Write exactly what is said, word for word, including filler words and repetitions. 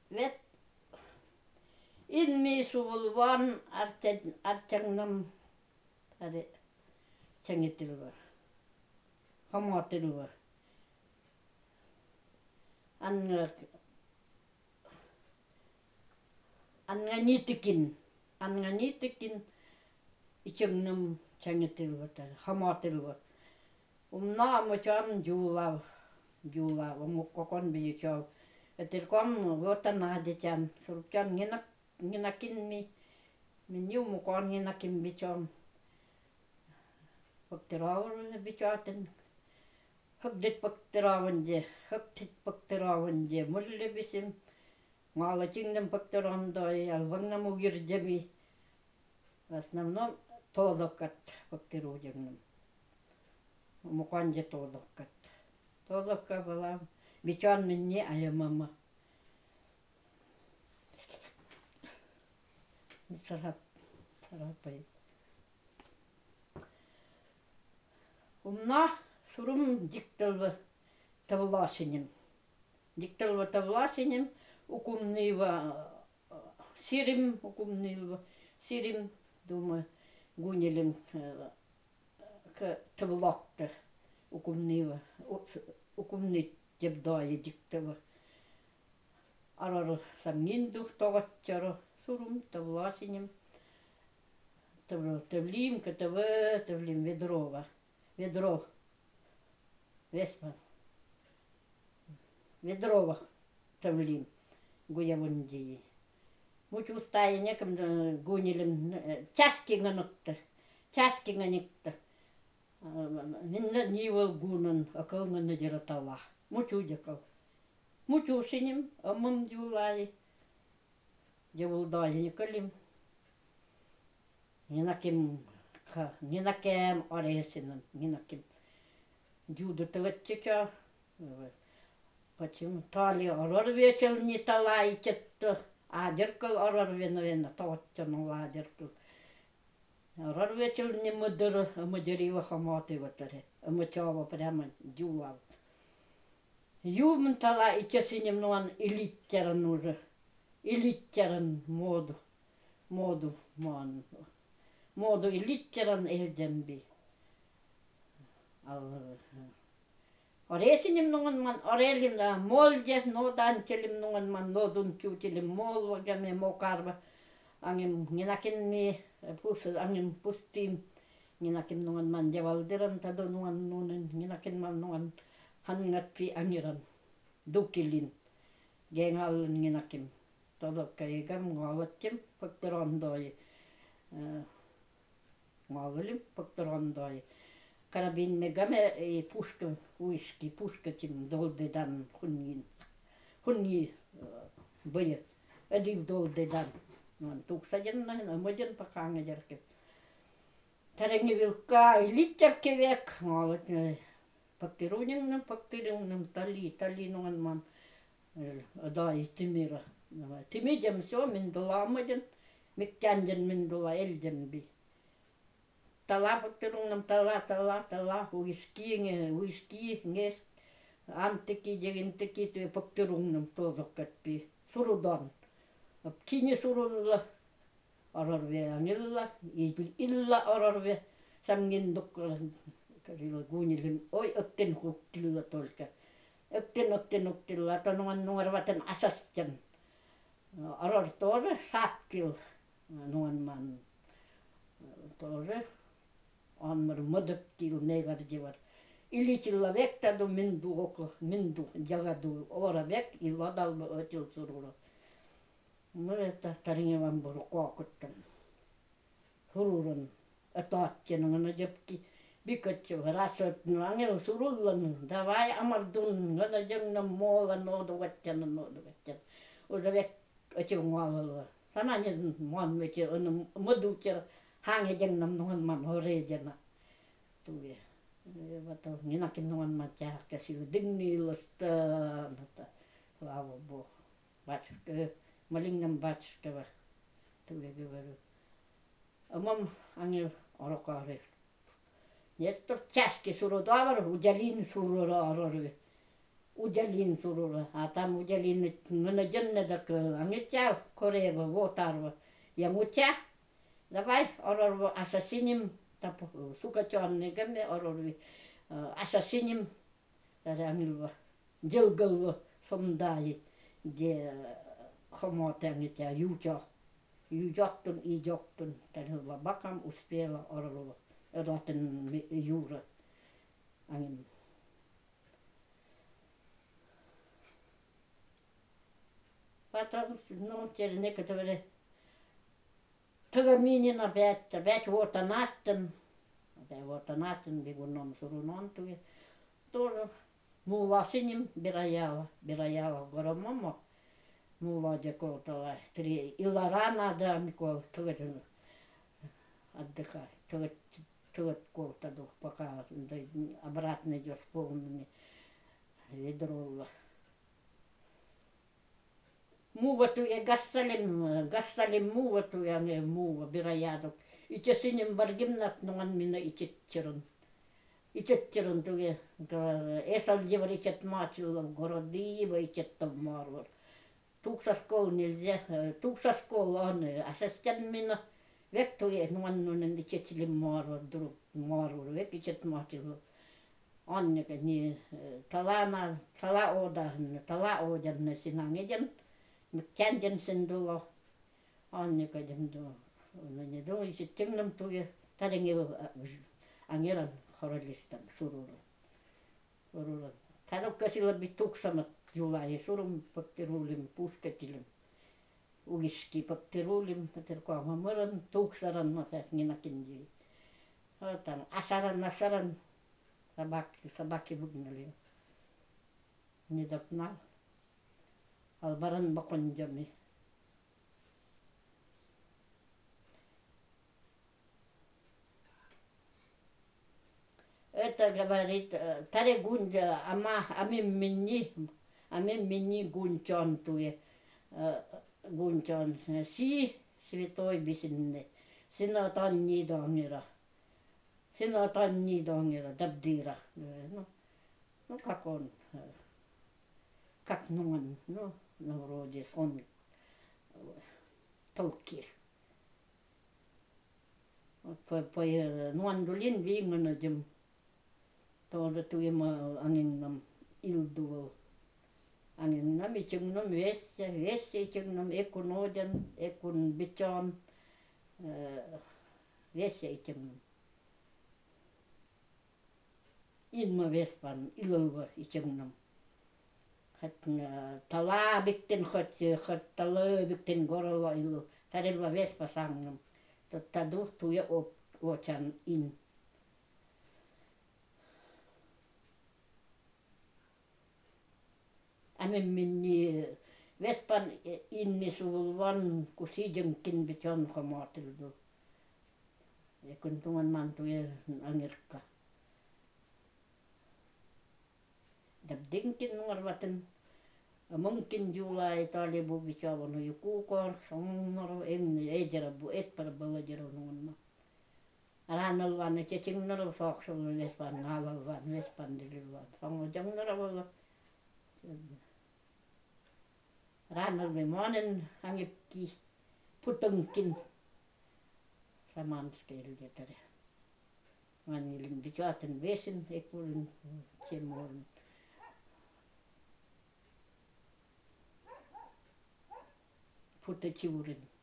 Vet inmi suvulvan artjangnam tare changitilva hamotilva anga anga nitikin anga nitikin ichangnam changitilva tare hamotilva umna amachan julav julav umukokon bichav etirkom votan adichan surupchan nginak nginakin mi minyu mukon nginakin bichom Pakteravur bichaten hagdit pakteravanje hagdit pakteravanje mulle bisim ngala chingnem pakterandoy alvangnam ugirjami в основном толокат pakterujangnem муканже толокат толока была бичан минне аямама сарап сарапай умна сурум дикталва тавлашинем дикталва тавлашинем укумнива сирим укумнива сирим думаю гунелем к тавлакта укумнива укумнит жебдайы диктава арар самгиндух тогатчаро сурум тавлашинем тавлим катава тавлим ведрова ведро весма ведрова тавлим гуявунди мучу стаяне кам гунилем чашкинганыкты чашкинганикты минна нивал гунан акылганы жаратала мучу жакал мучу шинем амым жулай жавулдай никалим нинаким нинакем оресинен нинаким жуду тылатчича почему тали орор вечел не талай четто адеркал орор вена вена товатчану адеркал орор вечел не мыдыр мыдырива хаматы ватаре мычава прямо жулав юмн талай ичесинем нуан илиттерен уже илиттерен моду моду ман моду илиттерен элдемби ал оресинем нуан ман орелим да молже нодан челим нуан ман нодун чутилим мол вагаме мокарва ангем нинакин ми пус ангем пустим нинакин нуан ман жавалдыран таду нуан нунен нинакин ман нуан хангатпи ангиран дукилин генгал нинаким тодоккайгам галаттим пактерондой малым пактерондой карабин мегаме и пушка уйски пушка тим долдедан хуннин хунни бые адив долдедан нон туксаген на моден паканга жарке таренги вилка литтерке век малат пактерунем пактерунем тали тали нон ман да и тимира тимидем все мен доламаден мектянден мен дола элден би тала пактерунем тала тала тала уйскиңе уйски ngес антики дегентики ту пактерунем тозоккатпи сурудан кини сурулла арарве ангилла илла арарве самгиндук калила гунилим ой оттен хуктилла толка оттен оттен оттилла тануан нуарватен асастен арар тоже сапкил нуан ман тоже анмар мадыптил мегаржевар илитилла вектаду минду око минду жагаду ора век илладал отил сурула ну это тарингеван буру кокуттан сурурун атаатченуна жепки бикачу расот ангел суруллан давай амардун гана жемнам мола ноду ваттяна ноду ваттян уже век очунгуалла сананен мон вече аны мадучер ханге жемнам нуан ман орежена туе вата нинакин нуан мача касил дигнилоста ната слава богу батюшка малингам батюшка туе говорю амам ангел орокаре нет то чашки суродавар уджалин сурора орорве udelin surulla. A tam udelin nyt ngana jenne dak angitja koreva votarva. Ja ngutja davai ororvo assassinim tap sukatjanne gamme ororvi assassinim tare angilva jilgalva somdai de homotenget juutja juujaktun i joktun tare bakam uspela ororvo roten juura angin. Потом, ну, теперь некоторые tagaminina päättä, päät vuotta nasten, päät vuotta nasten, vikun on surun ontui. Tuolla muulla sinim birajalla, birajalla goromamo. Muulla jakotala, tri illa rana da mikol tuodun отдыхать. Tuot tuot kohta tuh pakaa, обратно jos полными ведроlla. Muuvatu ja gassalim gassalim muuvatu ja ne muuva birajadok. Itse sinne vargimnat nongan minna itsettirun. Itsettirun tuge esal jevar itset maatilla gorodiiva itsettam marvar. Tuksaskol nilja tuksaskol on asestan minna vektu ja nongan nonen itsetsilim marvar duru marvar vek itset maatilla. Anneke ni talana talaoda talaodan sinangejan. Känden sen tulo Annika dem tulo. No ne tulo sitten nam tuja tadengi angeran horallistan sururu. Sururu. Tarokka sillä bituksamat julai surum pakterulim pusketilim. Ugiski pakterulim paterkoama maran tuksaran ma pääs minakin ji. Otan asaran asaran sabaki sabaki bugnali. Nidokna. Albaran bakonjami. Это говорит, таре гунджа, ама ами минни, ами минни гунчон туе, гунчон си святой бисинне, сина танни донгера, сина танни донгера, дабдира, ну, ну как он, как ну он, ну, ну вроде он толкир. По по нуандулин вимена дем. Tuoda tuima angin nam ilduol. Angin nam itjeng nam vesse, vesse itjeng nam ekun ojan, ekun bitjan, vesse itjeng nam. Ilma vespan ilova itjeng nam. Hat tala bikten hot hot tala bikten gorolla ilu. Tarelva vespa sang nam. Totta duhtu ja ojan in. Ame minni vespan inni sulvan ku sijenkin bitjon komaatildu. Ja kun tuon mantuja angirka. Dabdinkin nuorvaten munkin juulai tali bu bitjavanu ju kuukor sonnoro enni ejerabu etpara balajero nuonna. Ranalvan et jetsingnoro sooksulla vespan nalalvan vespan dililvan. Songo jangnoro valla. Ranalve monen angipki putunkin samanskeeljetare. Manilin bitjaten vesen ekulin semmoinen. Putetsiurin.